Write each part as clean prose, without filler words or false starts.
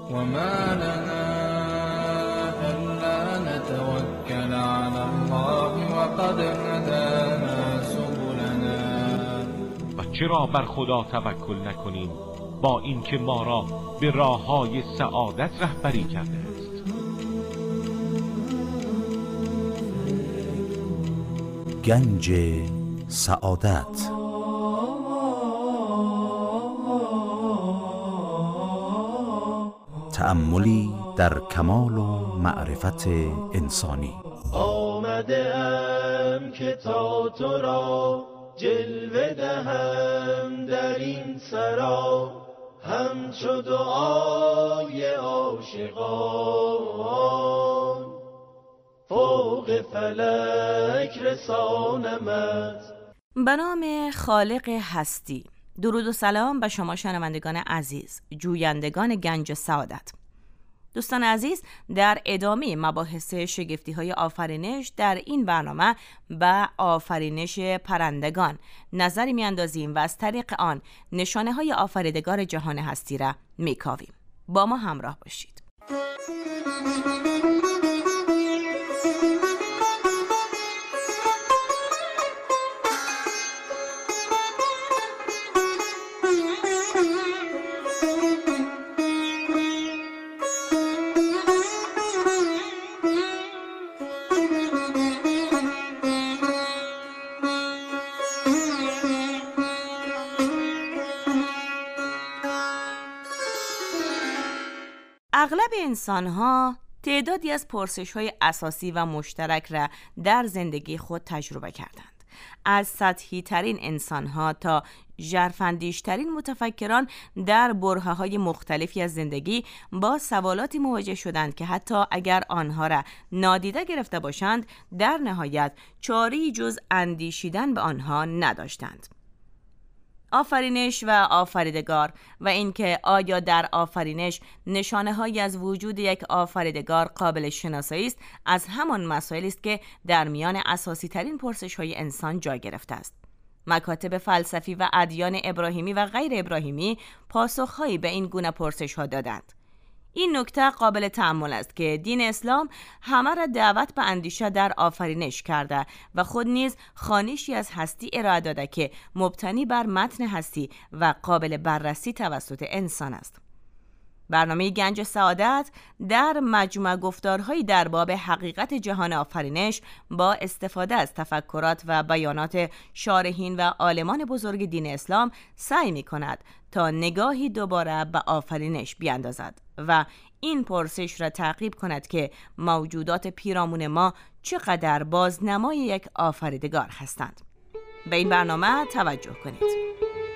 وما لنا ألا نتوكل على الله وقد هدانا سبلنا. و چرا بر خدا توکل نکنیم با اینکه ما را به راه‌های سعادت رهبری کرده است. گنج سعادت. تأملی در کمال و معرفت انسانی. آمده ام که تا تو را جلوه دهم در این سرا، همچو دعای عاشقان فوق فلک رسانمت. به نام خالق هستی. درود و سلام به شما شنوندگان عزیز، جویندگان گنج سعادت. دوستان عزیز، در ادامه مباحث شگفتی‌های آفرینش در این برنامه به آفرینش پرندگان نظری می‌اندازیم و از طریق آن نشانه‌های آفریدگار جهان هستی را می‌کاویم. با ما همراه باشید. اغلب انسان‌ها تعدادی از پرسش‌های اساسی و مشترک را در زندگی خود تجربه کردند. از سطحی ترین انسان‌ها تا ژرف‌اندیش‌ترین متفکران در برهه‌های مختلفی از زندگی با سوالاتی مواجه شدند که حتی اگر آنها را نادیده گرفته باشند، در نهایت چاره‌ای جز اندیشیدن به آنها نداشتند. آفرینش و آفریدگار و اینکه آیا در آفرینش نشانه‌هایی از وجود یک آفریدگار قابل شناسایی است، از همان مسائلی است که در میان اساسی ترین پرسش‌های انسان جای گرفته است. مکاتب فلسفی و ادیان ابراهیمی و غیر ابراهیمی پاسخ‌هایی به این گونه پرسش‌ها دادند. این نکته قابل تأمل است که دین اسلام همه را دعوت به اندیشه در آفرینش کرده و خود نیز خوانشی از هستی ارائه داده که مبتنی بر متن هستی و قابل بررسی توسط انسان است. برنامه گنج سعادت در مجموعه گفتارهایی در باب حقیقت جهان آفرینش با استفاده از تفکرات و بیانات شارحین و عالمان بزرگ دین اسلام سعی می کند تا نگاهی دوباره به آفرینش بیاندازد و این پرسش را تعقیب کند که موجودات پیرامون ما چقدر بازنمای یک آفریدگار هستند. به این برنامه توجه کنید.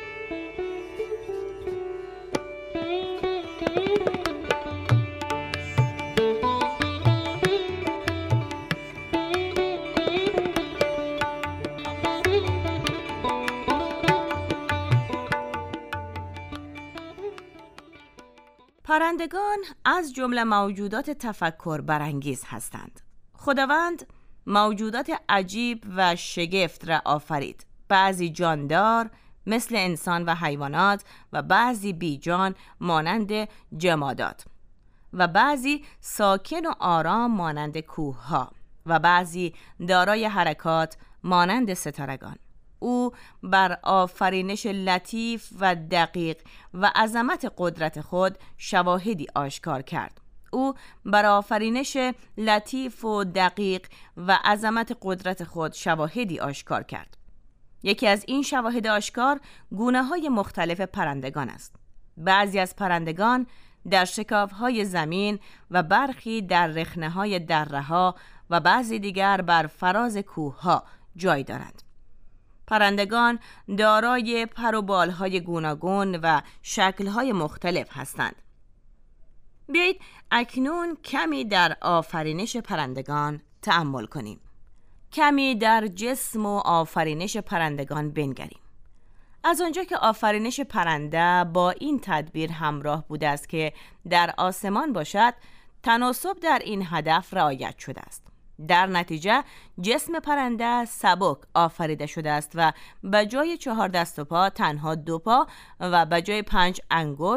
پرندگان از جمله موجودات تفکر برانگیز هستند. خداوند موجودات عجیب و شگفت را آفرید. بعضی جاندار مثل انسان و حیوانات و بعضی بیجان مانند جمادات و بعضی ساکن و آرام مانند کوه‌ها و بعضی دارای حرکات مانند ستارگان. او بر آفرینش لطیف و دقیق و عظمت قدرت خود شواهدی آشکار کرد. او بر آفرینش لطیف و دقیق و عظمت قدرت خود شواهدی آشکار کرد. یکی از این شواهد آشکار گونه‌های مختلف پرندگان است. بعضی از پرندگان در شکاف‌های زمین و برخی در رخنه‌های دره‌ها و بعضی دیگر بر فراز کوه‌ها جای دارند. پرندگان دارای پر و بالهای گوناگون و شکل‌های مختلف هستند. بیایید اکنون کمی در آفرینش پرندگان تأمل کنیم. کمی در جسم و آفرینش پرندگان بنگریم. از آنجا که آفرینش پرنده با این تدبیر همراه بوده است که در آسمان باشد، تناسب در این هدف رعایت شده است. در نتیجه جسم پرنده سبک آفریده شده است و به جای 4 دست و پا تنها 2 پا و به جای 5 انگشت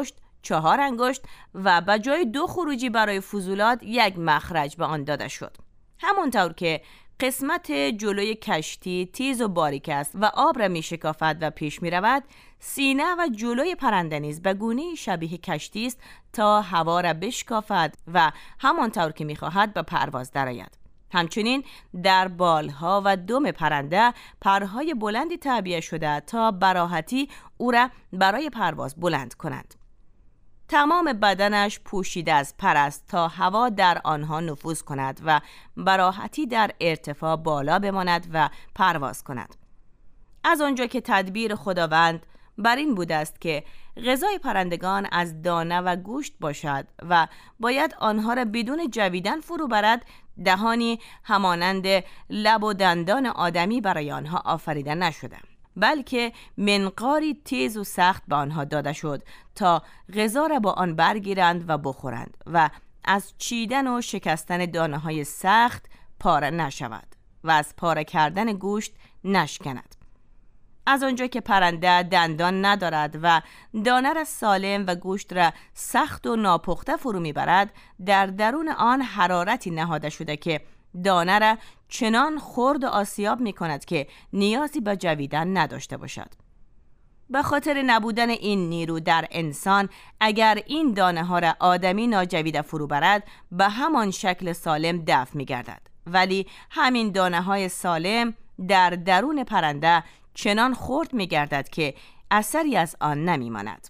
4 انگشت و به جای 2 خروجی برای فضولات 1 مخرج به آن داده شد. همانطور که قسمت جلوی کشتی تیز و باریک است و آب را می شکافد و پیش می رود، سینه و جلوی پرنده نیز به گونه‌ای شبیه کشتی است تا هوا را بشکافد و همانطور که می خواهد به پرواز درآید. همچنین در بالها و دم پرنده پرهای بلندی تعبیه شده تا به راحتی او را برای پرواز بلند کند. تمام بدنش پوشیده از پر است تا هوا در آنها نفوذ کند و به راحتی در ارتفاع بالا بماند و پرواز کند. از آنجا که تدبیر خداوند بر این بوده است که غذای پرندگان از دانه و گوشت باشد و باید آنها را بدون جویدن فرو برد، دهانی همانند لب و دندان آدمی برای آنها آفریده نشده، بلکه منقاری تیز و سخت به آنها داده شد تا غذا را با آن برگیرند و بخورند و از چیدن و شکستن دانه های سخت پاره نشود و از پاره کردن گوشت نشکند. از آنجا که پرنده دندان ندارد و دانه را سالم و گوشت را سخت و ناپخته فرو میبرد، در درون آن حرارتی نهاده شده که دانه را چنان خرد و آسیاب می کند که نیازی به جویدن نداشته باشد. به خاطر نبودن این نیرو در انسان، اگر این دانه ها را آدمی ناجویده فرو برد، به همان شکل سالم دفع می گردد. ولی همین دانه های سالم در درون پرنده چنان خرد می گردد که اثری از آن نمی ماند.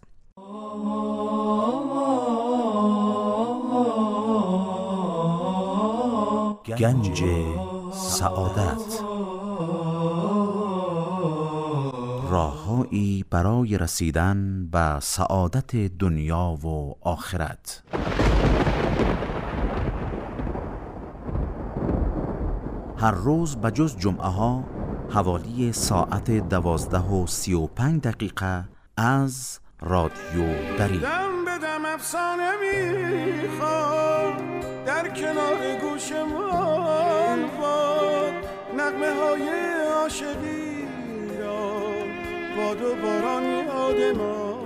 گنج سعادت، راههایی برای رسیدن به سعادت دنیا و آخرت. هر روز بجز جمعه ها حوالی ساعت 12:35 از رادیو دری دم به دم افسانه میخواد در کنار گوشمان باد، نغمه های عاشقی را باد و باران یادمان.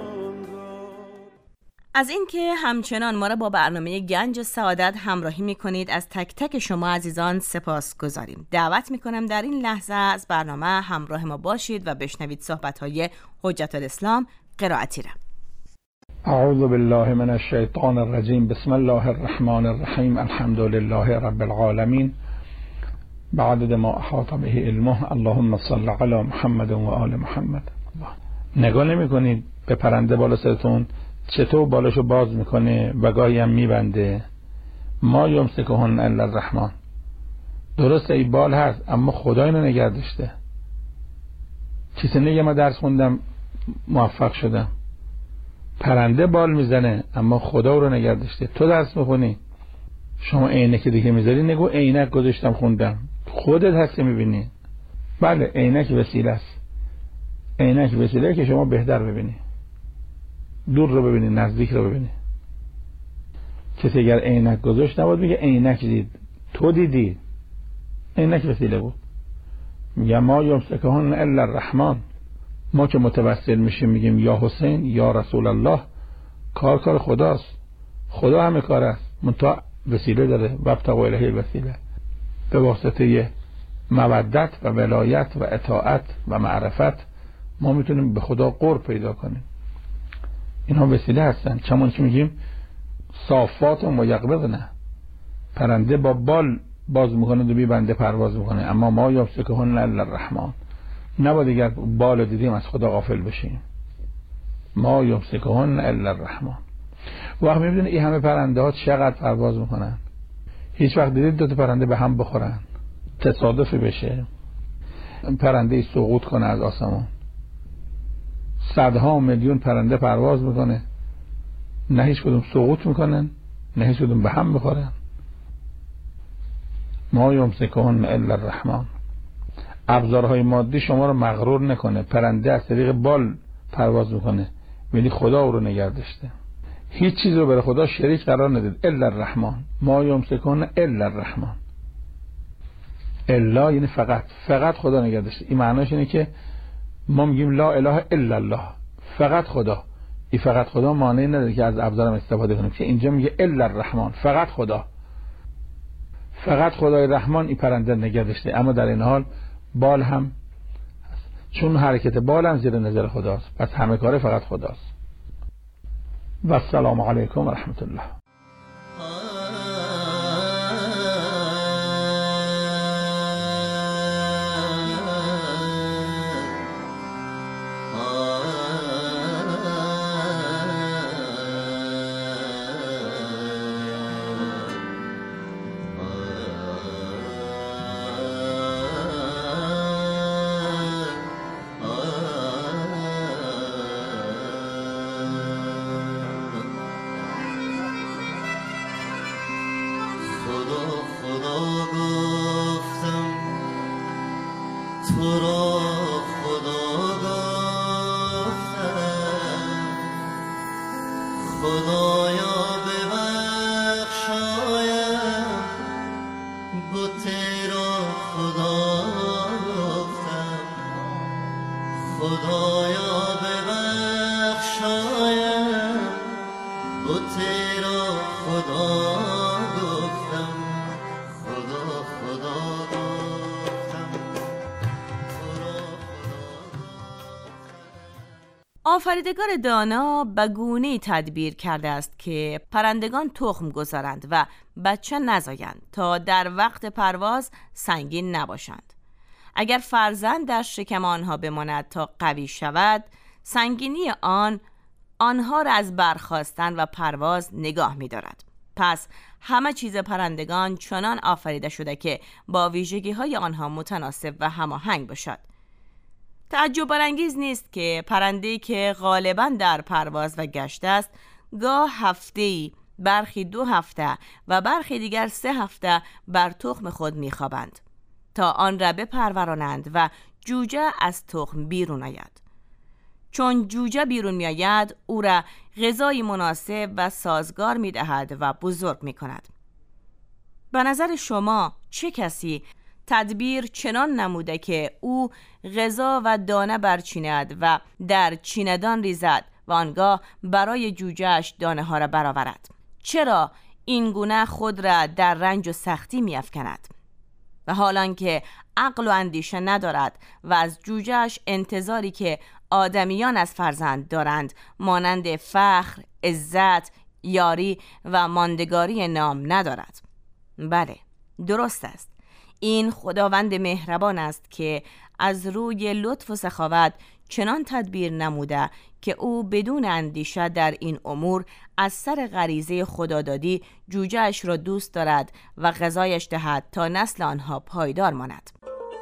از اینکه همچنان ما را با برنامه گنج سعادت همراهی می‌کنید از تک تک شما عزیزان سپاس گذاریم. دعوت می‌کنم در این لحظه از برنامه همراه ما باشید و بشنوید صحبت‌های حجت الاسلام قرائتی را. اعوذ بالله من الشیطان الرجیم. بسم الله الرحمن الرحیم. الحمد لله رب العالمین بعدد ما احاط به علمه. اللهم صل علی محمد و آل محمد. نگاه نمی‌کنید به پرنده بالا سرتون چطور بالاشو باز میکنه و گاهی هم میبنده؟ ما یمسکهن الا الرحمن. درسته این بال هست اما خدا اینو نگه داشته. کسی نگه ما درس خوندم موفق شدم. پرنده بال میزنه اما خدا رو نگه داشته. تو درس میخونی، شما عینک دیگه میذاری، نگو عینک گذاشتم خوندم، خودت هستی میبینی. بله عینک وسیله است، عینک وسیله که شما بهتر ببینی، دور رو ببینی، نزدیک رو ببینی. کسی اگر عینک گذاشت نباید میگه عینک دید، تو دیدی، عینک وسیله بود. میگه ما یمسکهن الا الرحمن. ما که متوسل میشیم میگیم یا حسین یا رسول الله، کار خداست، خدا همه کار است، منتها وسیله داره. وابتغوا الیه الوسیله، به واسطه مودت و ولایت و اطاعت و معرفت ما میتونیم به خدا قرب پیدا کنیم. اینها وسیله هستن. چون که میگیم صافات و یقبضن، پرنده با بال باز میکنه و بنده پرواز میکنه. اما ما یمسکهن الا الرحمن، نباید اگر بال دیدیم از خدا غافل بشیم. ما یمسکهن الا الرحمن. وقت میبینید این همه پرنده ها چقدر پرواز میکنن، هیچ وقت دیدید دو تا پرنده به هم بخورن، تصادفی بشه پرنده سقوط کنه از آسمان؟ صدها میلیون پرنده پرواز میکنه، نه هیچ کدوم سقوط میکنن نه هیچ کدوم به هم میخورن. ما یمسکهن الا الرحمن. ابزارهای مادی شما رو مغرور نکنه. پرنده از طریق بال پرواز میکنه، یعنی خدا او رو نگه داشته. هیچ چیز رو برای خدا شریک قرار ندید. الا الرحمن. ما یمسکهن الا الرحمن. الا یعنی فقط خدا نگه داشته. این معناش اینه که ما میگیم لا اله الا الله، فقط خدا. این فقط خدا مانعی نداره که از ابزارم استفاده کنیم، که اینجا میگه الا الرحمن، فقط خدا، فقط خدای رحمان این پرنده نگه داشته. اما در این حال بال هم چون حرکت بال هم زیر نظر خداست، پس همه کاره فقط خداست. و السلام علیکم و رحمت الله. آفریدگار دانا به گونه‌ای تدبیر کرده است که پرندگان تخم گذارند و بچه نزایند تا در وقت پرواز سنگین نباشند. اگر فرزند در شکم آنها بماند تا قوی شود، سنگینی آنها را از برخاستن و پرواز نگاه می دارد. پس همه چیز پرندگان چنان آفریده شده که با ویژگی‌های آنها متناسب و هماهنگ باشد. تعجب برانگیز نیست که پرنده‌ای که غالباً در پرواز و گشت است، گاه هفته‌ای، برخی 2 هفته و برخی دیگر 3 هفته بر تخم خود می‌خوابند تا آن را بپرورانند و جوجه از تخم بیرون آید. چون جوجه بیرون می‌آید، او را غذای مناسب و سازگار می‌دهد و بزرگ می‌کند. به نظر شما چه کسی تدبیر چنان نموده که او غذا و دانه برچیند و در چیندان ریزد و آنگاه برای جوجهش دانه ها را برآورد؟ چرا این گونه خود را در رنج و سختی می افکند؟ و حالان که عقل و اندیشه ندارد و از جوجهش انتظاری که آدمیان از فرزند دارند مانند فخر، عزت، یاری و ماندگاری نام ندارد. بله، درست است. این خداوند مهربان است که از روی لطف و سخاوت چنان تدبیر نموده که او بدون اندیشه در این امور از سر غریزه خدادادی جوجهش را دوست دارد و غذایش دهد تا نسل آنها پایدار ماند.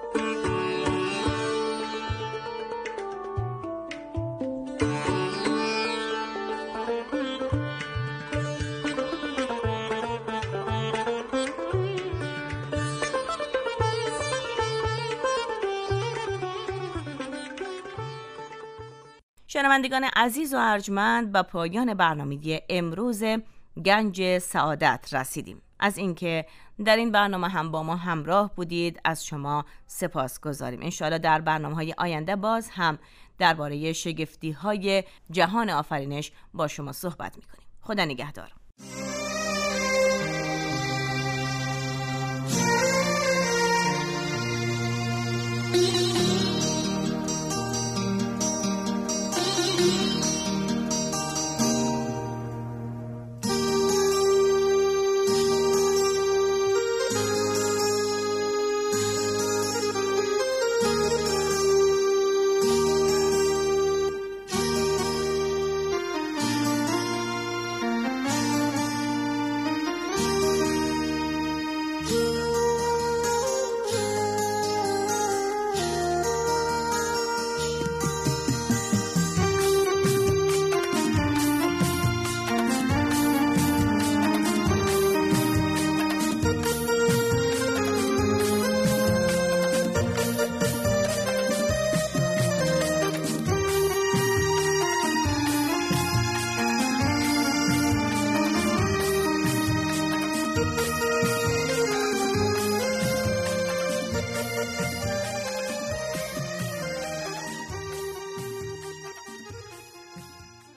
شنوندگان عزیز و ارجمند، به پایان برنامه امروز گنج سعادت رسیدیم. از اینکه در این برنامه هم با ما همراه بودید از شما سپاس گذاریم. انشاءالله در برنامه‌های آینده باز هم درباره شگفتی‌های جهان آفرینش با شما صحبت می‌کنیم. خدا نگهدار.